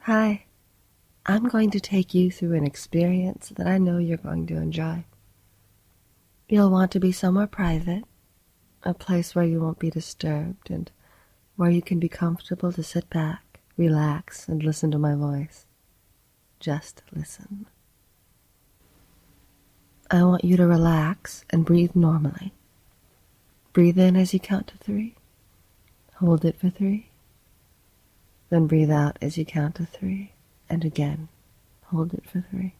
Hi, I'm going to take you through an experience that I know you're going to enjoy. You'll want to be somewhere private, a place where you won't be disturbed and where you can be comfortable to sit back, relax, and listen to my voice. Just listen. I want you to relax and breathe normally. Breathe in as you count to 3. Hold it for 3. Then breathe out as you count to 3. And again, hold it for 3.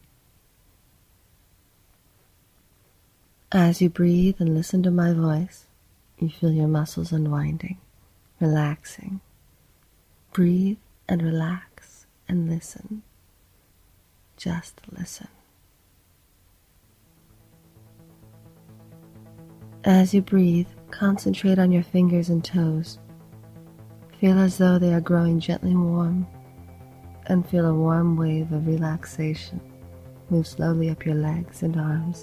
As you breathe and listen to my voice, you feel your muscles unwinding, relaxing. Breathe and relax and listen. Just listen. As you breathe, concentrate on your fingers and toes. Feel as though they are growing gently warm, and feel a warm wave of relaxation move slowly up your legs and arms,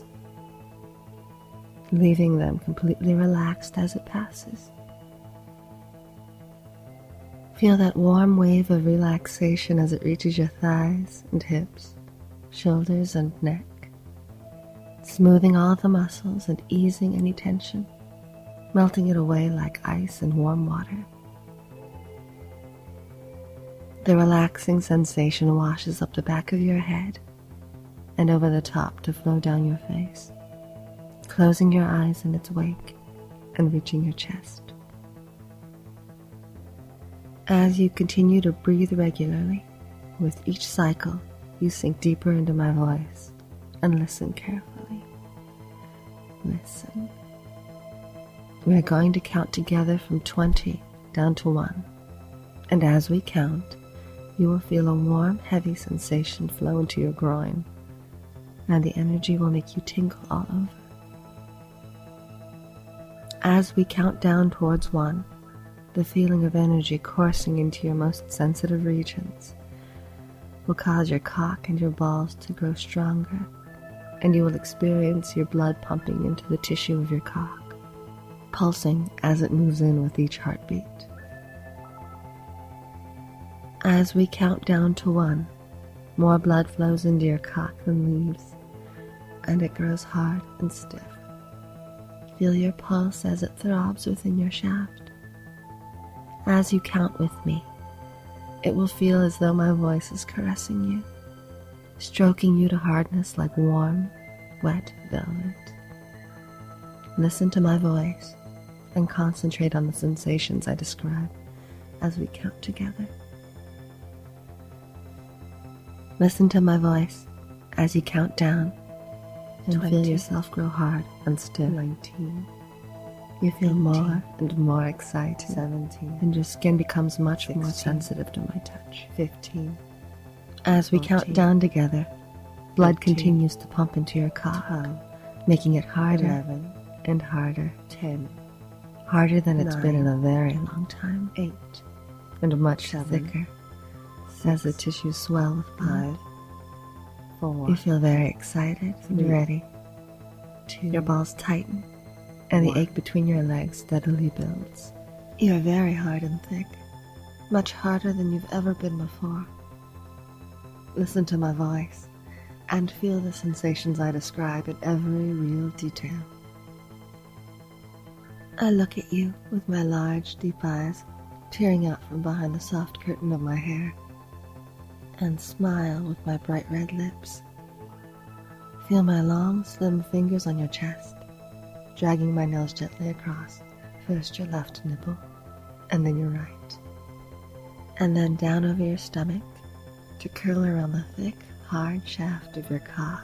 leaving them completely relaxed as it passes. Feel that warm wave of relaxation as it reaches your thighs and hips, shoulders and neck, smoothing all the muscles and easing any tension, melting it away like ice in warm water. The relaxing sensation washes up the back of your head and over the top to flow down your face, closing your eyes in its wake and reaching your chest. As you continue to breathe regularly, with each cycle, you sink deeper into my voice and listen carefully. Listen. We are going to count together from 20 down to 1, and as we count, you will feel a warm, heavy sensation flow into your groin, and the energy will make you tingle all over. As we count down towards 1, the feeling of energy coursing into your most sensitive regions will cause your cock and your balls to grow stronger, and you will experience your blood pumping into the tissue of your cock, pulsing as it moves in with each heartbeat. As we count down to 1, more blood flows into your cock than leaves, and it grows hard and stiff. Feel your pulse as it throbs within your shaft. As you count with me, it will feel as though my voice is caressing you, stroking you to hardness like warm, wet velvet. Listen to my voice and concentrate on the sensations I describe as we count together. Listen to my voice as you count down and 20. Feel yourself grow hard and stiff. 19. You feel 18. More and more excited. 17. And your skin becomes much 16. More sensitive to my touch. 15. As we 14. Count down together, blood 15. Continues to pump into your cock, 12. Making it harder 11. And harder. 10. Harder than 9. It's been in a very long time. 8. And much 7. Thicker. 6. As the tissues swell with blood. 5. 4. You feel very excited 3. And ready. 2. Your balls tighten, and 1. The ache between your legs steadily builds. You are very hard and thick, much harder than you've ever been before. Listen to my voice, and feel the sensations I describe in every real detail. I look at you with my large, deep eyes peering out from behind the soft curtain of my hair, and smile with my bright red lips. Feel my long, slim fingers on your chest, dragging my nails gently across, first your left nipple, and then your right, and then down over your stomach to curl around the thick, hard shaft of your cock.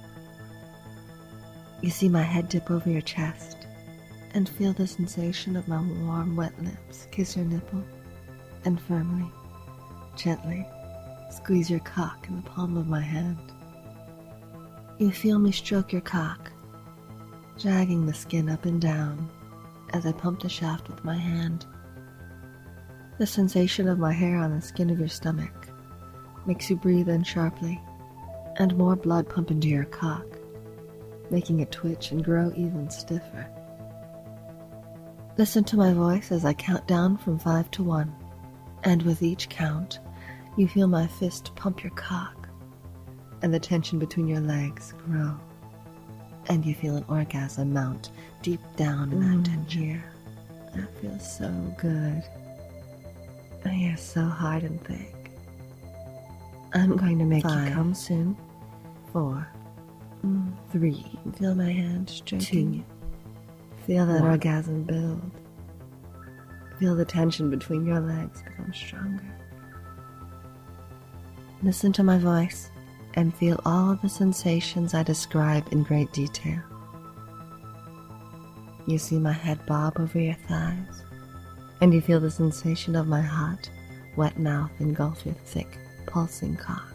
You see my head dip over your chest, and feel the sensation of my warm, wet lips kiss your nipple, and firmly, gently, squeeze your cock in the palm of my hand. You feel me stroke your cock, dragging the skin up and down as I pump the shaft with my hand. The sensation of my hair on the skin of your stomach makes you breathe in sharply, and more blood pump into your cock, making it twitch and grow even stiffer. Listen to my voice as I count down from 5 to 1, and with each count, You feel my fist pump your cock, and the tension between your legs grow. And you feel an orgasm mount deep down in that tension. Yeah, that feels so good. You're so hard and thick. I'm going to make you come soon. 4, 3. Feel my hand stroking you. Feel that orgasm build. Feel the tension between your legs become stronger. Listen to my voice and feel all the sensations I describe in great detail. You see my head bob over your thighs, and you feel the sensation of my hot, wet mouth engulf your thick, pulsing cock.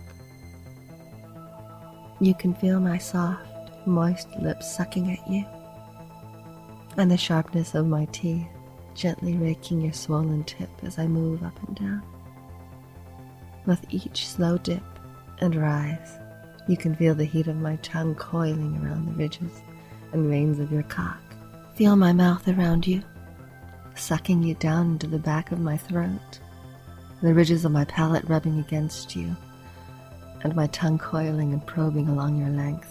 You can feel my soft, moist lips sucking at you, and the sharpness of my teeth gently raking your swollen tip as I move up and down. With each slow dip and rise, you can feel the heat of my tongue coiling around the ridges and veins of your cock. Feel my mouth around you, sucking you down into the back of my throat, the ridges of my palate rubbing against you, and my tongue coiling and probing along your length.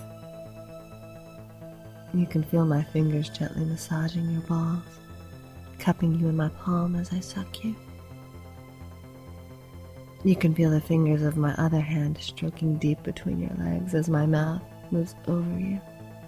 You can feel my fingers gently massaging your balls, cupping you in my palm as I suck you. You can feel the fingers of my other hand stroking deep between your legs as my mouth moves over you.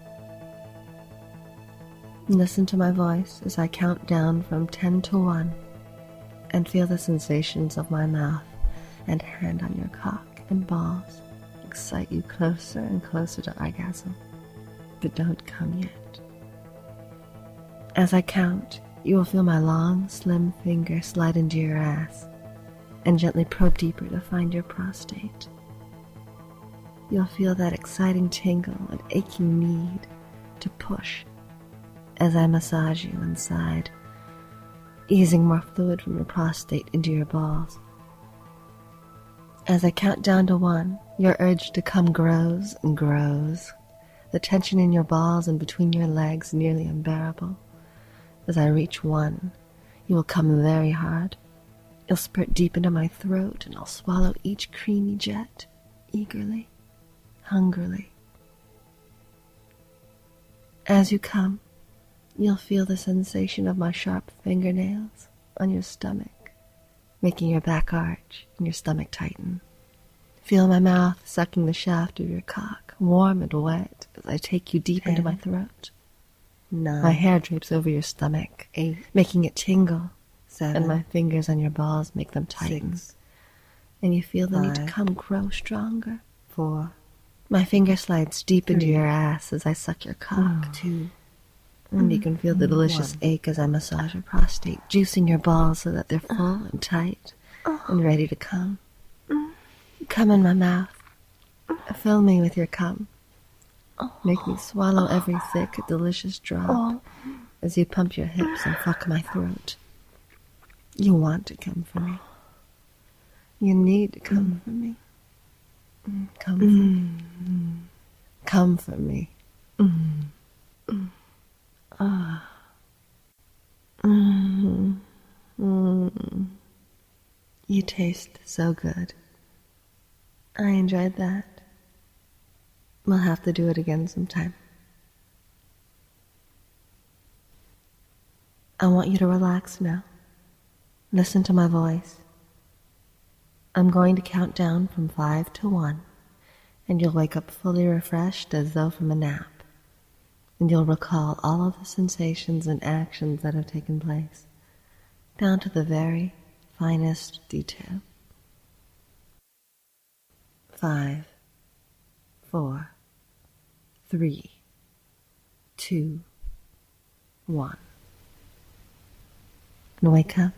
Listen to my voice as I count down from 10 to 1 and feel the sensations of my mouth and hand on your cock and balls excite you closer and closer to orgasm, but don't come yet. As I count, you will feel my long, slim finger slide into your ass and gently probe deeper to find your prostate. You'll feel that exciting tingle and aching need to push as I massage you inside, easing more fluid from your prostate into your balls. As I count down to 1, your urge to come grows and grows, the tension in your balls and between your legs nearly unbearable. As I reach 1, you will come very hard. You'll spurt deep into my throat, and I'll swallow each creamy jet, eagerly, hungrily. As you come, you'll feel the sensation of my sharp fingernails on your stomach, making your back arch and your stomach tighten. Feel my mouth sucking the shaft of your cock, warm and wet, as I take you deep 10, into my throat. 9, My hair drapes over your stomach, 8, making it tingle, 7, and my fingers on your balls make them tighten. 6, And you feel the need to 5, come grow stronger. 4, My finger slides deep into 3, your ass as I suck your cock. 2, And you can feel the delicious 1. ache as I massage your prostate, juicing your balls so that they're full and tight and ready to come. Come in my mouth. Fill me with your cum. Make me swallow every thick, delicious drop as you pump your hips and fuck my throat. You want to come for me. You need to come for me. Come for me. Come for me. You taste so good. I enjoyed that. We'll have to do it again sometime. I want you to relax now. Listen to my voice. I'm going to count down from 5 to 1, and you'll wake up fully refreshed as though from a nap, and you'll recall all of the sensations and actions that have taken place, down to the very finest detail. 5, 4, 3, 2, 1. And wake up.